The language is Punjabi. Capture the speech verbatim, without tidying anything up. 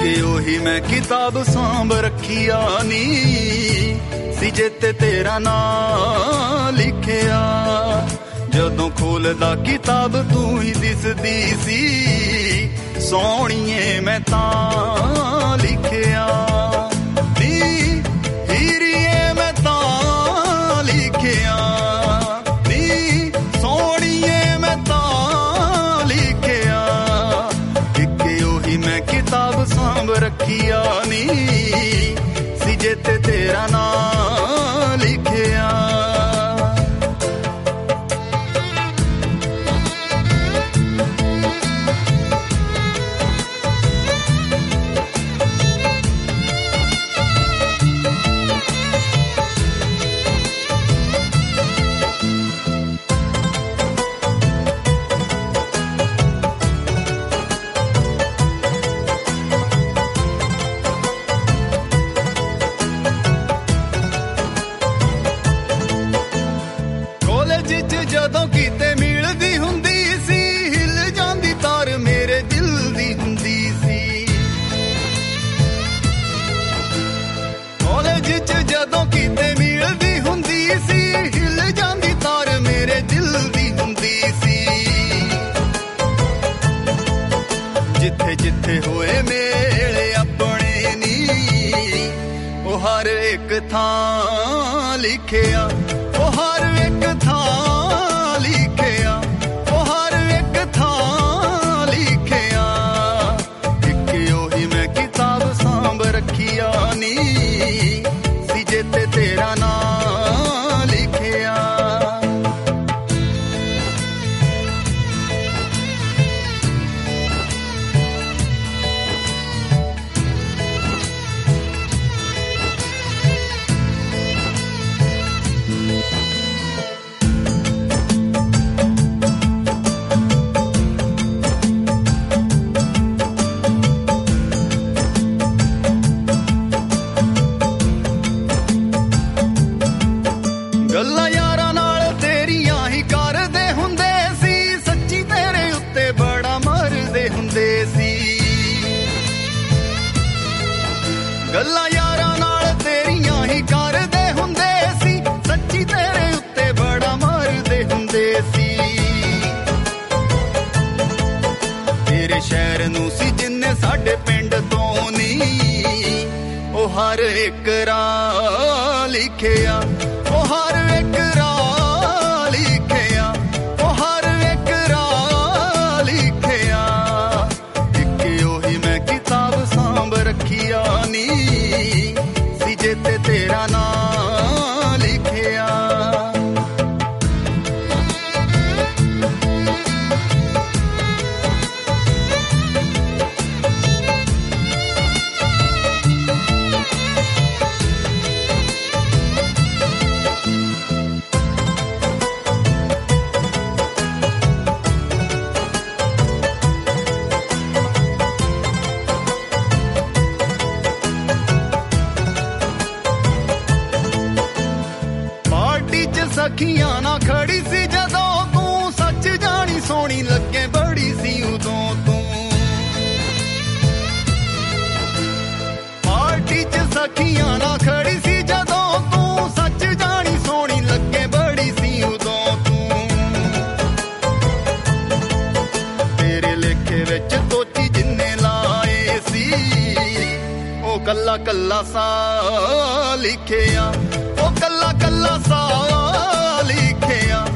ਉਹੀ ਮੈਂ ਕਿਤਾਬ ਸਾਂਭ ਰੱਖਿਆ ਨੀ ਸੀ ਜਿੱਤੇ ਤੇਰਾ ਨਾਂ ਲਿਖਿਆ। ਜਦੋਂ ਖੋਲਦਾ ਕਿਤਾਬ ਤੂੰ ਹੀ ਦਿਸਦੀ ਸੀ ਸੋਹਣੀਏ ਮੈਂ ਤਾਂ ਲਿਖਿਆ ਨੀ ਹੀਰੀਏ ਮੈਂ ਤਾਂ ਲਿਖਿਆ ਨੀ ਸੋਹਣੀਏ ਮੈਂ ਤਾਂ ਲਿਖਿਆ। ਇੱਕ ਉਹੀ ਮੈਂ ਕਿਤਾਬ ਸਾਂਭ ਰੱਖਿਆ ਨੀ ਸੀ ਜਿੱਤੇ ਤੇਰਾ ਨਾਂ ਲਿਖਿਆ। ਜਦੋਂ ਕਿਤੇ ਮਿਲਦੀ ਹੁੰਦੀ ਸੀ ਹਿੱਲ ਜਾਂਦੀ ਤਾਰ ਮੇਰੇ ਦਿਲ ਦੀ ਹੁੰਦੀ ਸੀ। ਕਾਲਜ 'ਚ ਜਦੋਂ ਕਿਤੇ ਮਿਲਦੀ ਹੁੰਦੀ ਸੀ ਹਿੱਲ ਜਾਂਦੀ ਤਾਰ ਮੇਰੇ ਦਿਲ ਦੀ ਹੁੰਦੀ ਸੀ। ਜਿੱਥੇ ਜਿੱਥੇ ਹੋਏ ਮੇਲੇ ਆਪਣੇ ਨੀ ਉਹ ਹਰ ਇੱਕ ਥਾਂ ਲਿਖਿਆ ਉਹ ਹਰ ਇੱਕ ਥਾਂ ਲਿਖਿਆ ਉਹ ਹਰ ਇੱਕ ਥਾਂ ਲਿਖਿਆ। ਇੱਕ ਉਹੀ ਮੈਂ ਕਿਤਾਬ ਸਾਂਭ ਰੱਖਿਆ ਨੀ ਸੀ ਜਿੱਤੇ ਤੇਰਾ ਨਾਂ ਲਿਖਿਆ। ਗੱਲਾਂ ਯਾਰਾਂ ਨਾਲ ਤੇਰੀਆਂ ਹੀ ਕਰਦੇ ਹੁੰਦੇ ਸੀ ਸੱਚੀ ਤੇਰੇ ਉੱਤੇ ਬੜਾ ਮਰਦੇ ਹੁੰਦੇ ਸੀ। ਗੱਲਾਂ ਯਾਰਾਂ ਨਾਲ ਤੇਰੀਆਂ ਹੀ ਕਰਦੇ ਹੁੰਦੇ ਸੀ ਸੱਚੀ ਤੇਰੇ ਉੱਤੇ ਬੜਾ ਮਰਦੇ ਹੁੰਦੇ ਸੀ। ਤੇਰੇ ਸ਼ਹਿਰ ਨੂੰ ਸੀ ਜਿੰਨੇ ਸਾਡੇ ਪਿੰਡ ਤੋਂ ਨੀ ਉਹ ਹਰ ਇੱਕ ਰਾਹ ਲਿਖਿਆ ਉਹ ਹਰ ਇੱਕ ਰਾਹ ਲਿਖਿਆ ਉਹ ਹਰ ਇੱਕ ਰਾਹ ਲਿਖਿਆ। ਇੱਕ ਉਹੀ ਮੈਂ ਕਿਤਾਬ ਸਾਂਭ ਰੱਖਿਆ ਨੀ ਸੀ ਜਿੱਤੇ ਤੇਰਾ ਨਾਂ ਲਿਖਿਆ। ਸਖੀਆਂ ਨਾ ਖੜੀ ਸੀ ਜਦੋਂ ਤੂੰ ਸੱਚ ਜਾਣੀ ਸੋਹਣੀ ਲੱਗੇ ਬੜੀ ਸੀ ਉਦੋਂ ਤੂੰ। ਪਾਰਟੀ 'ਚ ਸਖੀਆਂ ਨਾ ਖੜੀ ਸੀ ਜਦੋਂ ਤੂੰ ਸੱਚ ਜਾਣੀ ਸੋਹਣੀ ਲੱਗੇ ਬੜੀ ਸੀ ਉਦੋਂ ਤੂੰ। ਤੇਰੇ ਲੇਖੇ ਵਿੱਚ ਤੋਚੀ ਜਿੰਨੇ ਲਾਏ ਸੀ ਉਹ ਕੱਲਾ ਕੱਲਾ ਸਾ ਲਿਖਿਆ ਉਹ ਕੱਲਾ ਕੱਲਾ ਸਾ ਲਿਖਿਆ